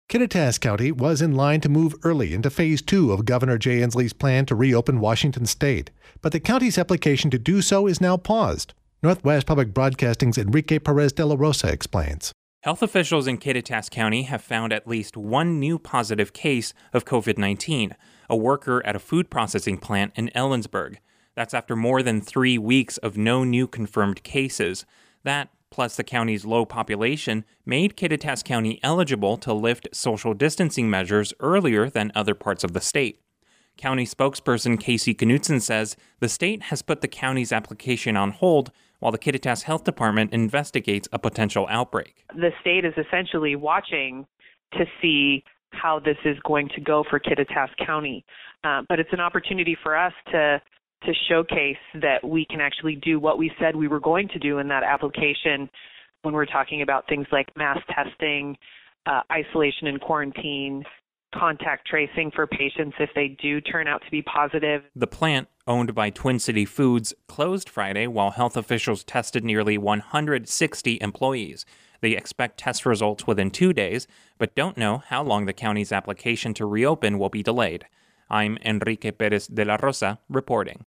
Kittitas County was in line to move early into Phase 2 of Governor Jay Inslee's plan to reopen Washington State, but the county's application to do so is now paused. Northwest Public Broadcasting's Enrique Perez de la Rosa explains. Health officials in Kittitas County have found at least one new positive case of COVID-19, a worker at a food processing plant in Ellensburg. That's after more than 3 weeks of no new confirmed cases. That, plus the county's low population, made Kittitas County eligible to lift social distancing measures earlier than other parts of the state. County spokesperson Casey Knutson says the state has put the county's application on hold while the Kittitas Health Department investigates a potential outbreak. The state is essentially watching to see how this is going to go for Kittitas County. But it's an opportunity for us to showcase that we can actually do what we said we were going to do in that application when we're talking about things like mass testing, isolation and quarantine, contact tracing for patients if they do turn out to be positive. The plant, owned by Twin City Foods, closed Friday while health officials tested nearly 160 employees. They expect test results within 2 days, but don't know how long the county's application to reopen will be delayed. I'm Enrique Perez de la Rosa reporting.